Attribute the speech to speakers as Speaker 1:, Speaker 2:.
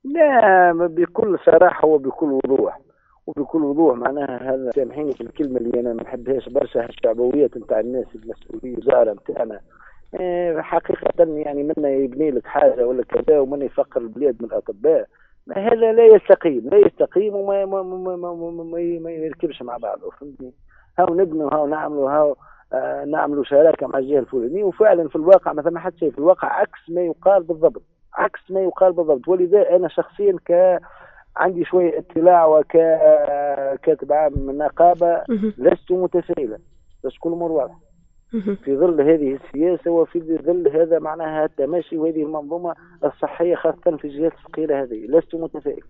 Speaker 1: لا، بكل صراحة وبكل وضوح. وبكل وضوح معناها هذا، سامحيني في الكلمة اللي أنا ما نحبهاش برشا، الشعبويات نتاع الناس المسؤولين الوزارة نتاعنا. حقيقة يعني منا يبني لك حاجة ولا كذا، ومن يفقر البلاد من الأطباء. هذا لا يستقيم، لا يستقيم، وما ما ما ما ما ما ما ما يركبش مع بعضه، فهمتني. هاو نبنوا، هاو نعملوا، هاو نعملوا شراكة مع الجهة الفلانية، وفعلا في الواقع ما ثم حتى شيء، في الواقع عكس ما يقال بالضبط. عكس ما يقال بالضبط. ولذا أنا شخصيا عندي شوية اطلاع ككاتب عام من النقابة،
Speaker 2: مهم.
Speaker 1: لست متفائلا، بس كل أمور واضحة.
Speaker 2: مهم.
Speaker 1: في ظل هذه السياسة، وفي ظل هذا معناها التماشي، وهذه المنظومة الصحية خاصة في الجهات الفقيرة هذه، لست متفائل.